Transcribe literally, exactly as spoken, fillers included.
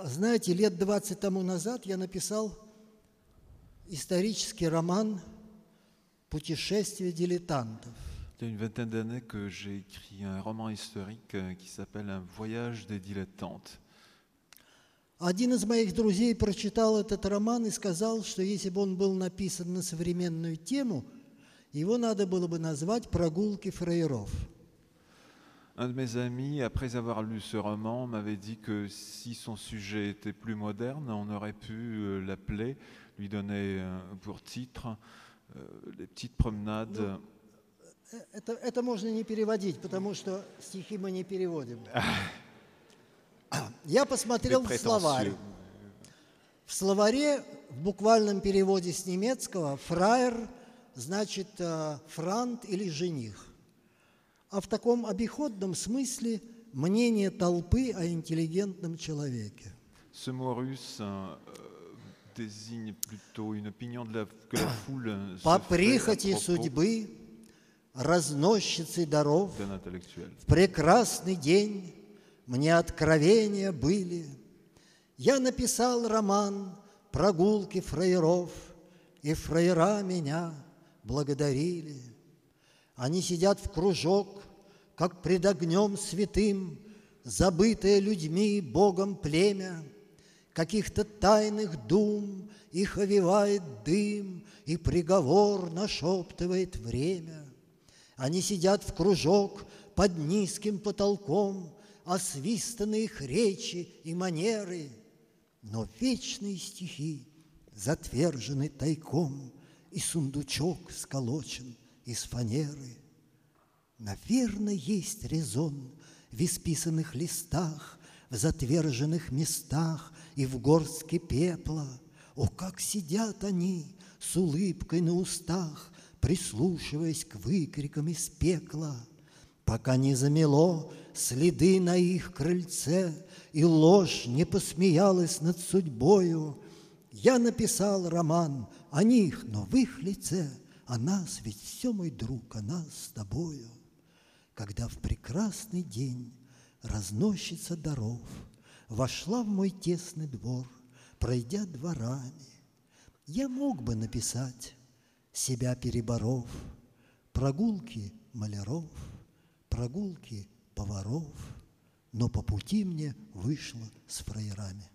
Знаете, лет двадцать тому назад я написал исторический роман «Путешествие дилетантов». Il y a une vingtaine d'années que j'ai écrit un roman historique euh, qui s'appelle Un voyage des dilettantes. Один из моих друзей прочитал этот роман и сказал, что если бы он был написан на современную тему, его надо было бы назвать «Прогулки фраеров». Un de mes amis, après avoir lu ce roman, m'avait dit que si son sujet était plus moderne, on aurait pu euh, l'appeler, lui donner euh, pour titre euh, les petites promenades. Ну, это, это можно не переводить, потому что стихи мы не переводим. Я посмотрел в словарь. В словаре, в буквальном переводе с немецкого, «фраер» значит «франт» или «жених». А в таком обиходном смысле мнение толпы о интеллигентном человеке. Ce mot russe euh, désigne plutôt une opinion de la, que la foule se По fait прихоти à propos судьбы, разносчицы даров, d'un intellectuel. в прекрасный день мне откровения были. Я написал роман «Прогулки фраеров», и фраера меня благодарили. Они сидят в кружок, как пред огнем святым, забытое людьми Богом племя. Каких-то тайных дум их овевает дым, и приговор нашептывает время. Они сидят в кружок под низким потолком, освистаны их речи и манеры, но вечные стихи затвержены тайком, и сундучок сколочен из фанеры. Наверно, есть резон в исписанных листах, в затверженных местах и в горстке пепла. О, как сидят они с улыбкой на устах, прислушиваясь к выкрикам из пекла, пока не замело следы на их крыльце, и ложь не посмеялась над судьбою. Я написал роман о них, но в их лице о нас, ведь все, мой друг, о нас с тобою. Когда в прекрасный день разносчица даров вошла в мой тесный двор, пройдя дворами, я мог бы написать, себя переборов, прогулки маляров, прогулки поваров, но по пути мне вышло с фраерами.